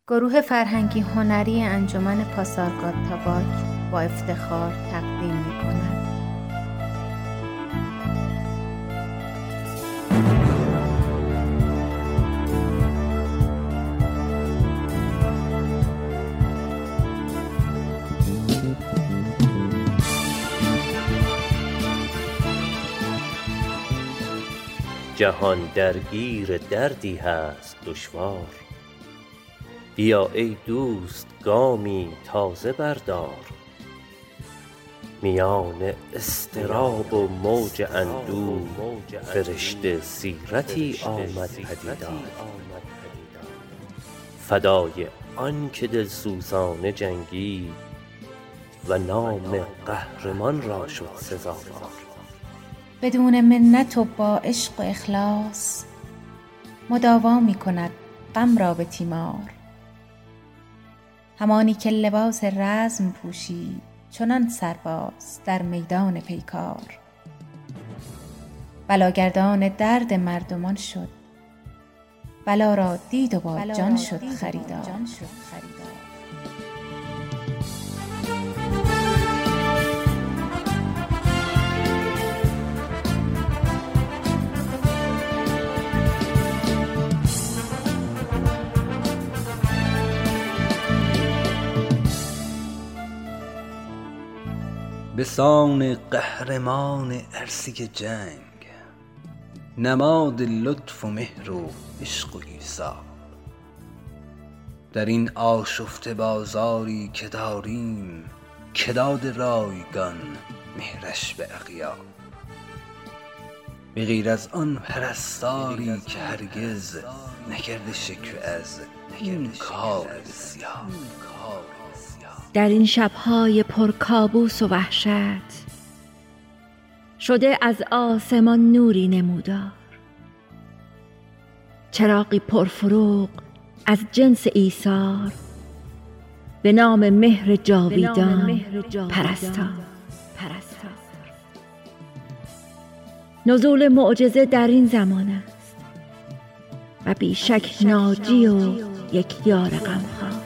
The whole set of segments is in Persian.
گروه فرهنگی هنری انجمن پاسارگاد تاباک با افتخار تقدیم می‌کند. جهان درگیر دردی هست دشوار، بیا ای دوست گامی تازه بردار. میان اضطراب و موج اندوه، فرشته سیرتی آمد پدیدار. فدای آن که دلسوزانه جنگید و نام قهرمان را شد سزاوار. بدون منت و با عشق و اخلاص، مداوا می کند غم را به تیمار. همانی که لباس رزم پوشید، چنان سرباز در میدان پیکار. بلاگردان درد مردمان شد، بلا را دید و با جان شد خریدار. به سان قهرمان عرصه جنگ، نماد لطف و مهر و عشق و ایثار. در این آشفته بازاری که داریم، که داد رایگان مهرش به اغیار. به غیر از آن پرستاری که هرگز نکرده شکوه از این کار بسیار. در این شب‌های پر کابوس و وحشت، شده از آسمان نوری نمودار. چراغی پرفروغ از جنس ایثار، به نام مهر جاویدان پرستار. نزول معجزه در این زمان است و بیشک ناجی و یک یار غمخوار.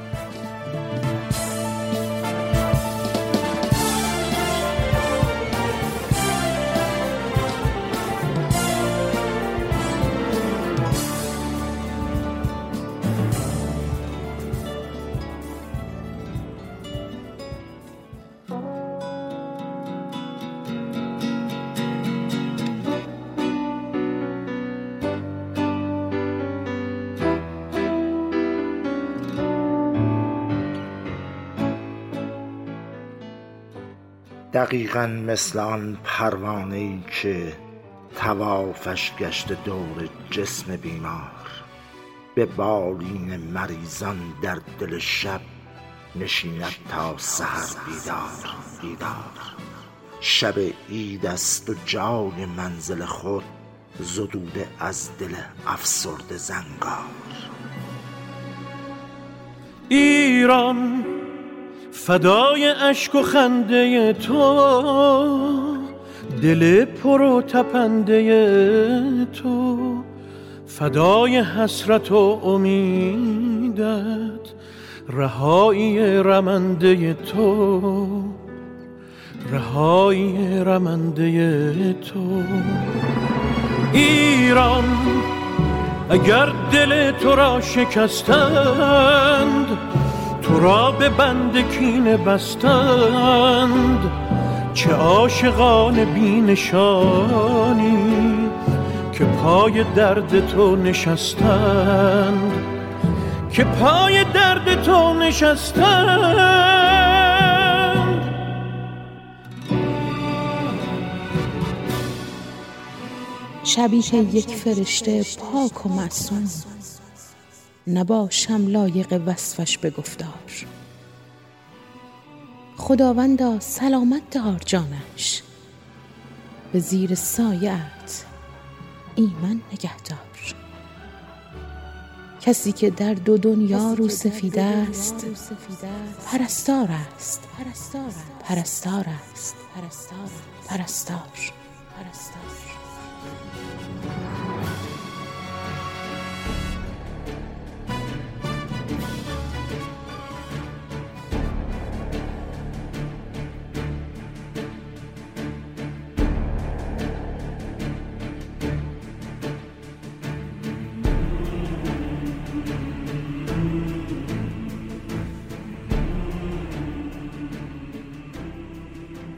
دقیقاً مثل آن پروانه‌ای که طوافش گشته دور جسم بیمار، به بالین مریضان در دل شب نشیند تا سحر بیدار. شب عید است و جای منزل خود زدوده از دل افسرده زنگار. ایران فدای اشک و خنده تو، دل پر و تپنده تو. فدای حسرت و امیدت، رهایی رمنده تو. رهایی رمنده تو. ایران اگر دل تو را شکستند، تو را به بند کینه بستند. چه عاشقان بی نشانی که پای درد تو نشستند، که پای درد تو نشستند. شبیه یک فرشته پاک و معصوم، نباشم لایق وصفش به گفتار. خداوندا سلامت دار جانش، به زیر سایه‌ات ایمن نگهدار. کسی که در دو دنیا رو سفید است، پرستار است.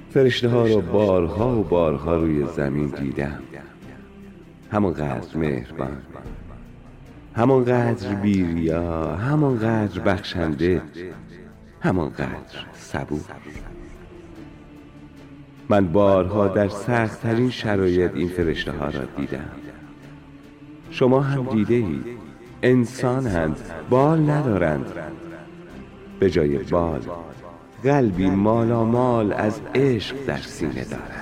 فرشته ها رو بارها و بارها روی زمین دیدم، همانقدر مهربان، همانقدر بی‌ریا، همانقدر بخشنده، همانقدر صبور. من بارها در سخت‌ترین شرایط این فرشته ها را دیدم. شما هم دیده اید. انسان‌اند، بال ندارند. به جای بال قلبی مالامال از عشق در سینه دارند.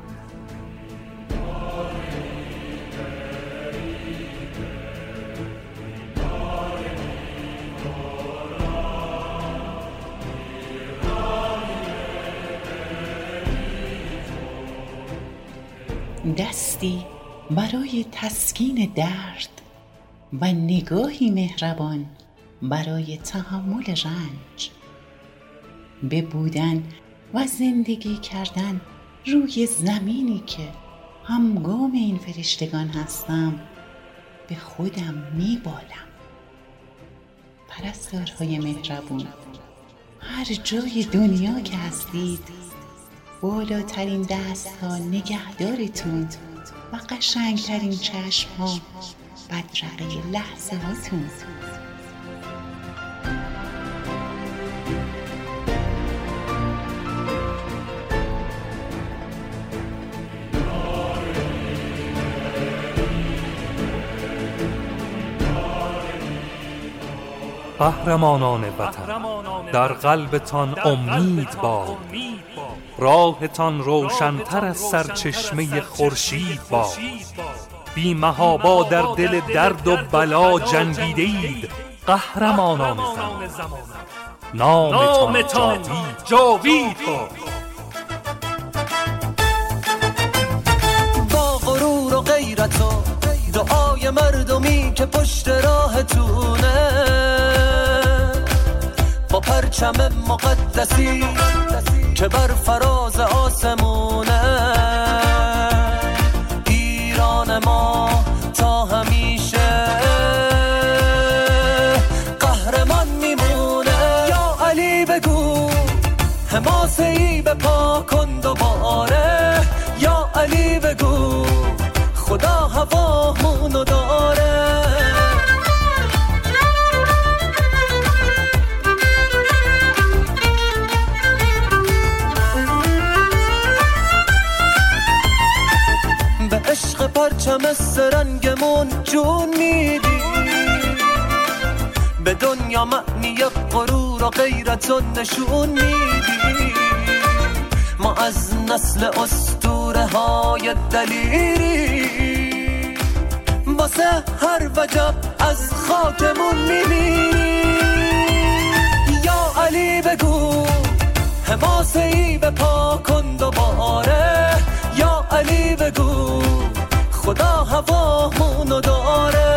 دستی برای تسکین درد و نگاهی مهربان برای تحمل رنج، به بودن و زندگی کردن روی زمینی که همگام این فرشتگان هستم به خودم میبالم. پرستارهای مهربون، هر جای دنیا که هستید، بالاترین دست ها نگهدارتون و قشنگترین چشم ها بدرقه لحظه هاتون. قهرمانان وطن، در قلبتان امید باد، راهتان روشن‌تر از سرچشمه خورشید باد. بی محابا در دل درد و بلا جنگیدید، قهرمانان زمان، نامتان جاوید باد. با غرور و غیرت و دعای مردمی که پشت راهتونه، با پرچم مقدسی که بر فراز آسمونه، ایران ما تا همیشه قهرمان میمونه. یا علی بگو حماسه‌ای به پا کن دوباره، یا علی بگو خدا هوامونو داره. به عشق پرچم سرنگمون جون میدی، به دنیا معنی غرور و غیرتون نشون میدی. ما از نسل اسطوره های دلیری، واسه هر وجب از خاکمون میمیری. یا علی بگو حماسه‌ای به پا کن دوباره، یا علی بگو خدا هوامونو داره.